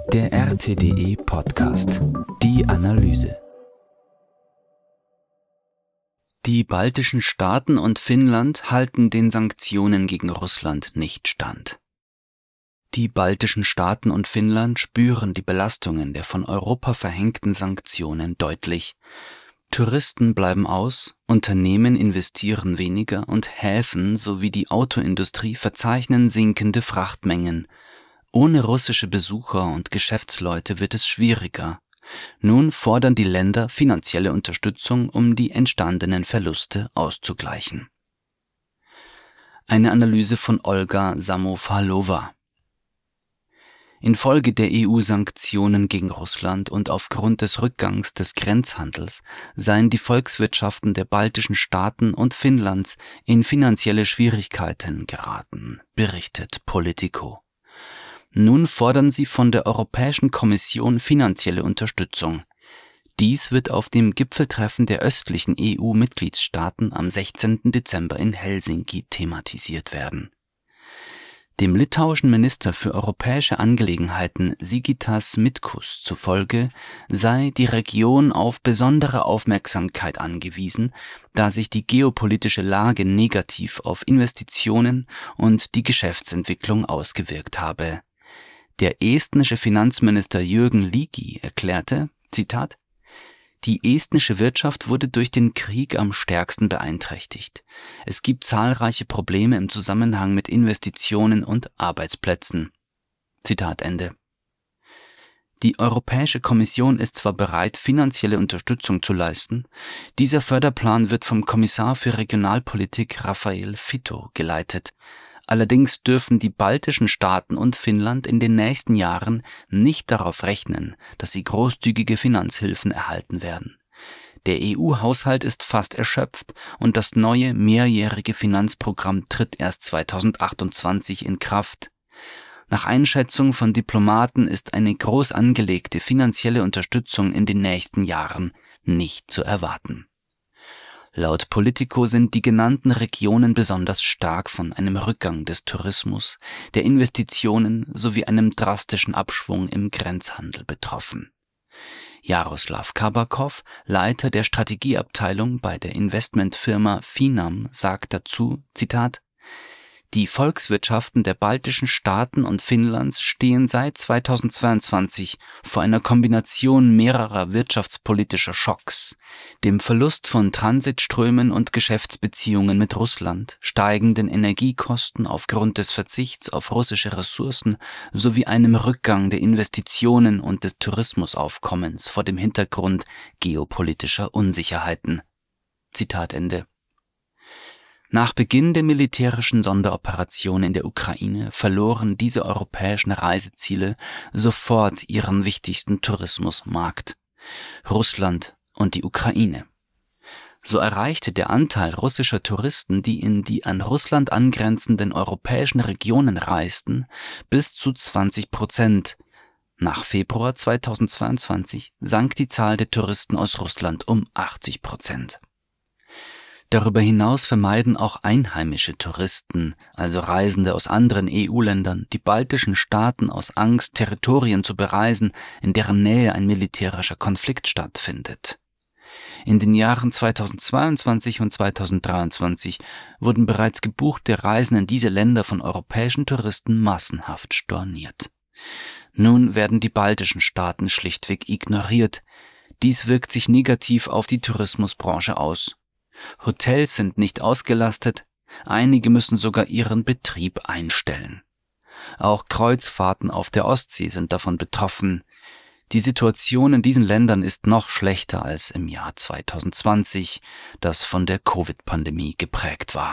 Der RTDE Podcast. Die Analyse. Die baltischen Staaten und Finnland halten den Sanktionen gegen Russland nicht stand. Die baltischen Staaten und Finnland spüren die Belastungen der von Europa verhängten Sanktionen deutlich. Touristen bleiben aus, Unternehmen investieren weniger und Häfen sowie die Autoindustrie verzeichnen sinkende Frachtmengen. Ohne russische Besucher und Geschäftsleute wird es schwieriger. Nun fordern die Länder finanzielle Unterstützung, um die entstandenen Verluste auszugleichen. Eine Analyse von Olga Samofalova. Infolge der EU-Sanktionen gegen Russland und aufgrund des Rückgangs des Grenzhandels seien die Volkswirtschaften der baltischen Staaten und Finnlands in finanzielle Schwierigkeiten geraten, berichtet Politico. Nun fordern sie von der Europäischen Kommission finanzielle Unterstützung. Dies wird auf dem Gipfeltreffen der östlichen EU-Mitgliedstaaten am 16. Dezember in Helsinki thematisiert werden. Dem litauischen Minister für europäische Angelegenheiten Sigitas Mitkus zufolge sei die Region auf besondere Aufmerksamkeit angewiesen, da sich die geopolitische Lage negativ auf Investitionen und die Geschäftsentwicklung ausgewirkt habe. Der estnische Finanzminister Jürgen Ligi erklärte, Zitat, die estnische Wirtschaft wurde durch den Krieg am stärksten beeinträchtigt. Es gibt zahlreiche Probleme im Zusammenhang mit Investitionen und Arbeitsplätzen. Zitat Ende. Die Europäische Kommission ist zwar bereit, finanzielle Unterstützung zu leisten, dieser Förderplan wird vom Kommissar für Regionalpolitik Raphael Fitto geleitet. Allerdings dürfen die baltischen Staaten und Finnland in den nächsten Jahren nicht darauf rechnen, dass sie großzügige Finanzhilfen erhalten werden. Der EU-Haushalt ist fast erschöpft und das neue mehrjährige Finanzprogramm tritt erst 2028 in Kraft. Nach Einschätzung von Diplomaten ist eine groß angelegte finanzielle Unterstützung in den nächsten Jahren nicht zu erwarten. Laut Politico sind die genannten Regionen besonders stark von einem Rückgang des Tourismus, der Investitionen sowie einem drastischen Abschwung im Grenzhandel betroffen. Jaroslav Kabakov, Leiter der Strategieabteilung bei der Investmentfirma Finam, sagt dazu, Zitat, die Volkswirtschaften der baltischen Staaten und Finnlands stehen seit 2022 vor einer Kombination mehrerer wirtschaftspolitischer Schocks, dem Verlust von Transitströmen und Geschäftsbeziehungen mit Russland, steigenden Energiekosten aufgrund des Verzichts auf russische Ressourcen sowie einem Rückgang der Investitionen und des Tourismusaufkommens vor dem Hintergrund geopolitischer Unsicherheiten. Zitat Ende. Nach Beginn der militärischen Sonderoperation in der Ukraine verloren diese europäischen Reiseziele sofort ihren wichtigsten Tourismusmarkt: Russland und die Ukraine. So erreichte der Anteil russischer Touristen, die in die an Russland angrenzenden europäischen Regionen reisten, bis zu 20%. Nach Februar 2022 sank die Zahl der Touristen aus Russland um 80%. Darüber hinaus vermeiden auch einheimische Touristen, also Reisende aus anderen EU-Ländern, die baltischen Staaten aus Angst, Territorien zu bereisen, in deren Nähe ein militärischer Konflikt stattfindet. In den Jahren 2022 und 2023 wurden bereits gebuchte Reisen in diese Länder von europäischen Touristen massenhaft storniert. Nun werden die baltischen Staaten schlichtweg ignoriert. Dies wirkt sich negativ auf die Tourismusbranche aus. Hotels sind nicht ausgelastet, einige müssen sogar ihren Betrieb einstellen. Auch Kreuzfahrten auf der Ostsee sind davon betroffen. Die Situation in diesen Ländern ist noch schlechter als im Jahr 2020, das von der Covid-Pandemie geprägt war.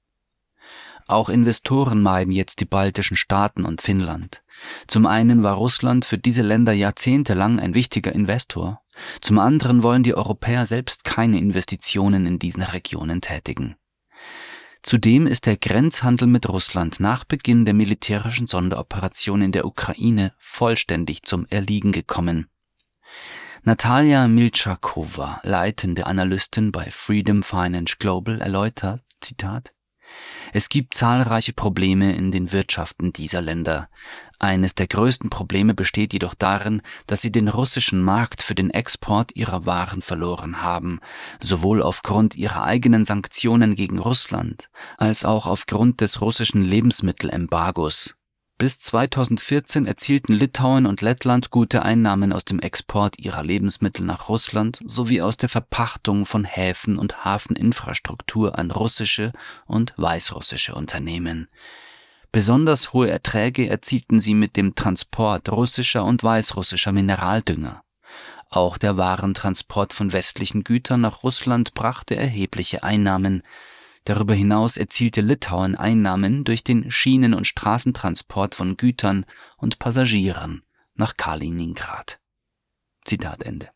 Auch Investoren meiden jetzt die baltischen Staaten und Finnland. Zum einen war Russland für diese Länder jahrzehntelang ein wichtiger Investor. Zum anderen wollen die Europäer selbst keine Investitionen in diesen Regionen tätigen. Zudem ist der Grenzhandel mit Russland nach Beginn der militärischen Sonderoperation in der Ukraine vollständig zum Erliegen gekommen. Natalia Milchakova, leitende Analystin bei Freedom Finance Global, erläutert, Zitat, Es gibt zahlreiche Probleme in den Wirtschaften dieser Länder. Eines der größten Probleme besteht jedoch darin, dass sie den russischen Markt für den Export ihrer Waren verloren haben, sowohl aufgrund ihrer eigenen Sanktionen gegen Russland als auch aufgrund des russischen Lebensmittelembargos. Bis 2014 erzielten Litauen und Lettland gute Einnahmen aus dem Export ihrer Lebensmittel nach Russland sowie aus der Verpachtung von Häfen und Hafeninfrastruktur an russische und weißrussische Unternehmen. Besonders hohe Erträge erzielten sie mit dem Transport russischer und weißrussischer Mineraldünger. Auch der Warentransport von westlichen Gütern nach Russland brachte erhebliche Einnahmen. Darüber hinaus erzielte Litauen Einnahmen durch den Schienen- und Straßentransport von Gütern und Passagieren nach Kaliningrad. Zitat Ende.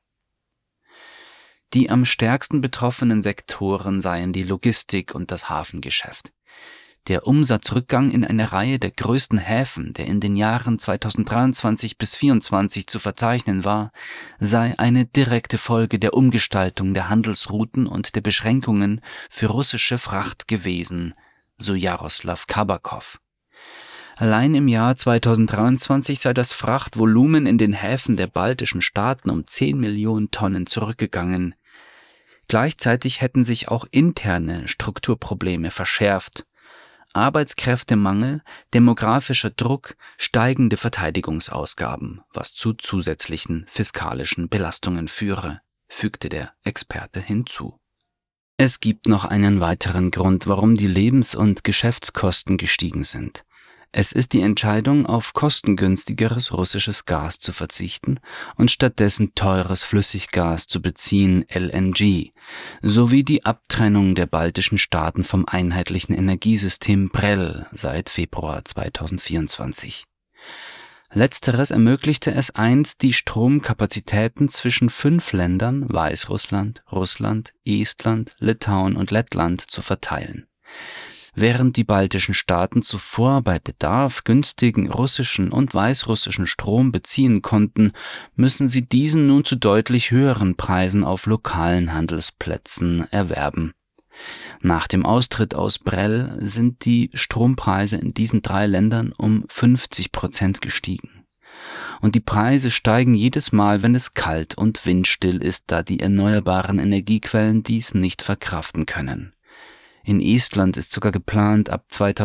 Die am stärksten betroffenen Sektoren seien die Logistik und das Hafengeschäft. Der Umsatzrückgang in einer Reihe der größten Häfen, der in den Jahren 2023 bis 2024 zu verzeichnen war, sei eine direkte Folge der Umgestaltung der Handelsrouten und der Beschränkungen für russische Fracht gewesen, so Jaroslav Kabakov. Allein im Jahr 2023 sei das Frachtvolumen in den Häfen der baltischen Staaten um 10 Millionen Tonnen zurückgegangen. Gleichzeitig hätten sich auch interne Strukturprobleme verschärft. Arbeitskräftemangel, demografischer Druck, steigende Verteidigungsausgaben, was zu zusätzlichen fiskalischen Belastungen führe, fügte der Experte hinzu. Es gibt noch einen weiteren Grund, warum die Lebens- und Geschäftskosten gestiegen sind. Es ist die Entscheidung, auf kostengünstigeres russisches Gas zu verzichten und stattdessen teures Flüssiggas zu beziehen, LNG, sowie die Abtrennung der baltischen Staaten vom einheitlichen Energiesystem BRELL seit Februar 2024. Letzteres ermöglichte es einst, die Stromkapazitäten zwischen 5 Ländern, Weißrussland, Russland, Estland, Litauen und Lettland, zu verteilen. Während die baltischen Staaten zuvor bei Bedarf günstigen russischen und weißrussischen Strom beziehen konnten, müssen sie diesen nun zu deutlich höheren Preisen auf lokalen Handelsplätzen erwerben. Nach dem Austritt aus BRELL sind die Strompreise in diesen 3 Ländern um 50% gestiegen. Und die Preise steigen jedes Mal, wenn es kalt und windstill ist, da die erneuerbaren Energiequellen dies nicht verkraften können. In Estland ist sogar geplant, ab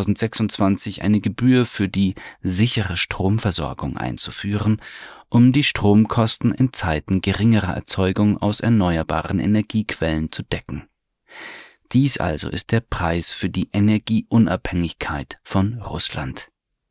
2026 eine Gebühr für die sichere Stromversorgung einzuführen, um die Stromkosten in Zeiten geringerer Erzeugung aus erneuerbaren Energiequellen zu decken. Dies also ist der Preis für die Energieunabhängigkeit von Russland.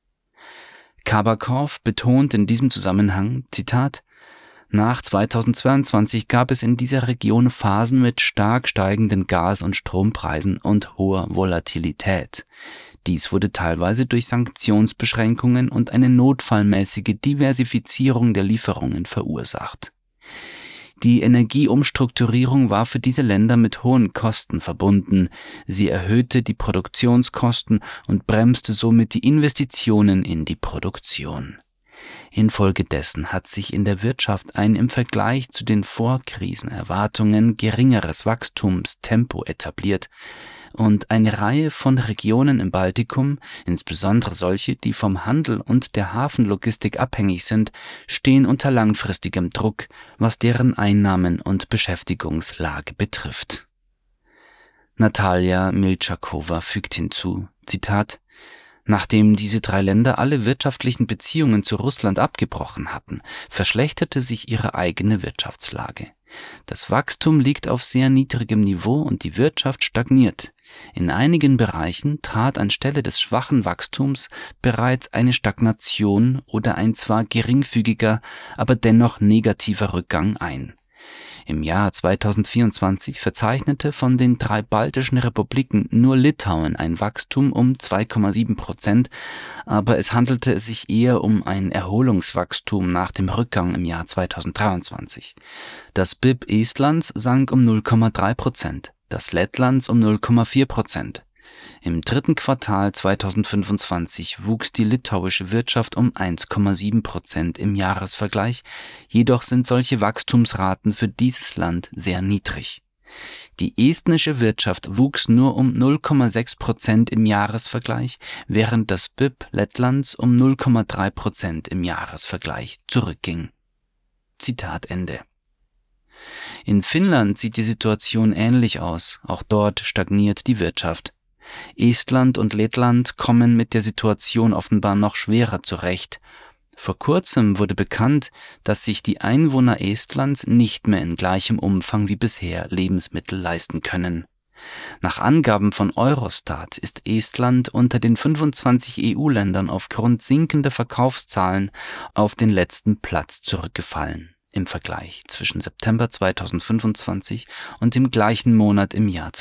Kabakov betont in diesem Zusammenhang, Zitat, nach 2022 gab es in dieser Region Phasen mit stark steigenden Gas- und Strompreisen und hoher Volatilität. Dies wurde teilweise durch Sanktionsbeschränkungen und eine notfallmäßige Diversifizierung der Lieferungen verursacht. Die Energieumstrukturierung war für diese Länder mit hohen Kosten verbunden. Sie erhöhte die Produktionskosten und bremste somit die Investitionen in die Produktion. Infolgedessen hat sich in der Wirtschaft ein im Vergleich zu den Vorkrisenerwartungen geringeres Wachstumstempo etabliert und eine Reihe von Regionen im Baltikum, insbesondere solche, die vom Handel und der Hafenlogistik abhängig sind, stehen unter langfristigem Druck, was deren Einnahmen und Beschäftigungslage betrifft. Natalja Milchakowa fügt hinzu, Zitat, nachdem diese 3 Länder alle wirtschaftlichen Beziehungen zu Russland abgebrochen hatten, verschlechterte sich ihre eigene Wirtschaftslage. Das Wachstum liegt auf sehr niedrigem Niveau und die Wirtschaft stagniert. In einigen Bereichen trat anstelle des schwachen Wachstums bereits eine Stagnation oder ein zwar geringfügiger, aber dennoch negativer Rückgang ein. Im Jahr 2024 verzeichnete von den 3 baltischen Republiken nur Litauen ein Wachstum um 2,7%, aber es handelte sich eher um ein Erholungswachstum nach dem Rückgang im Jahr 2023. Das BIP Estlands sank um 0,3%, das Lettlands um 0,4%. Im 3. Quartal 2025 wuchs die litauische Wirtschaft um 1,7% im Jahresvergleich, jedoch sind solche Wachstumsraten für dieses Land sehr niedrig. Die estnische Wirtschaft wuchs nur um 0,6% im Jahresvergleich, während das BIP Lettlands um 0,3% im Jahresvergleich zurückging. Zitat Ende. In Finnland sieht die Situation ähnlich aus, auch dort stagniert die Wirtschaft. Estland und Lettland kommen mit der Situation offenbar noch schwerer zurecht. Vor kurzem wurde bekannt, dass sich die Einwohner Estlands nicht mehr in gleichem Umfang wie bisher Lebensmittel leisten können. Nach Angaben von Eurostat ist Estland unter den 25 EU-Ländern aufgrund sinkender Verkaufszahlen auf den letzten Platz zurückgefallen im Vergleich zwischen September 2025 und dem gleichen Monat im Jahr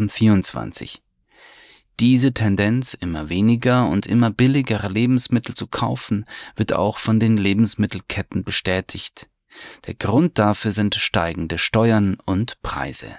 2024. Diese Tendenz, immer weniger und immer billigere Lebensmittel zu kaufen, wird auch von den Lebensmittelketten bestätigt. Der Grund dafür sind steigende Steuern und Preise.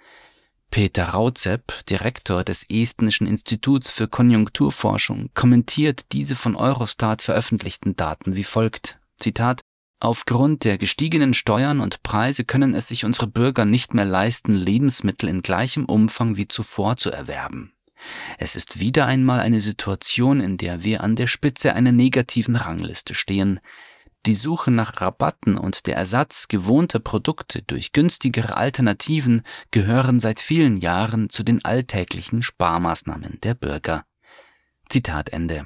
Peter Rauzepp, Direktor des Estnischen Instituts für Konjunkturforschung, kommentiert diese von Eurostat veröffentlichten Daten wie folgt: Zitat: Aufgrund der gestiegenen Steuern und Preise können es sich unsere Bürger nicht mehr leisten, Lebensmittel in gleichem Umfang wie zuvor zu erwerben. Es ist wieder einmal eine Situation, in der wir an der Spitze einer negativen Rangliste stehen. Die Suche nach Rabatten und der Ersatz gewohnter Produkte durch günstigere Alternativen gehören seit vielen Jahren zu den alltäglichen Sparmaßnahmen der Bürger. Zitat Ende.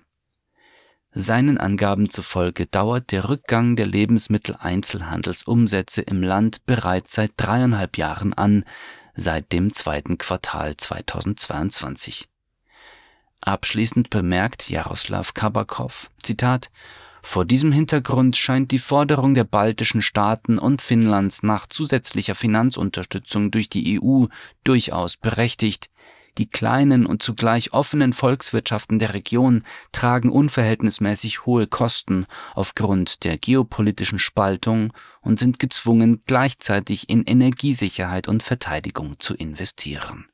Seinen Angaben zufolge dauert der Rückgang der Lebensmitteleinzelhandelsumsätze im Land bereits seit 3,5 Jahren an, seit dem zweiten Quartal 2022. Abschließend bemerkt Jaroslav Kabakov, Zitat: Vor diesem Hintergrund scheint die Forderung der baltischen Staaten und Finnlands nach zusätzlicher Finanzunterstützung durch die EU durchaus berechtigt. Die kleinen und zugleich offenen Volkswirtschaften der Region tragen unverhältnismäßig hohe Kosten aufgrund der geopolitischen Spaltung und sind gezwungen, gleichzeitig in Energiesicherheit und Verteidigung zu investieren.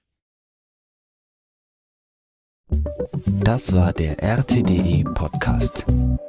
Das war der RTDE Podcast.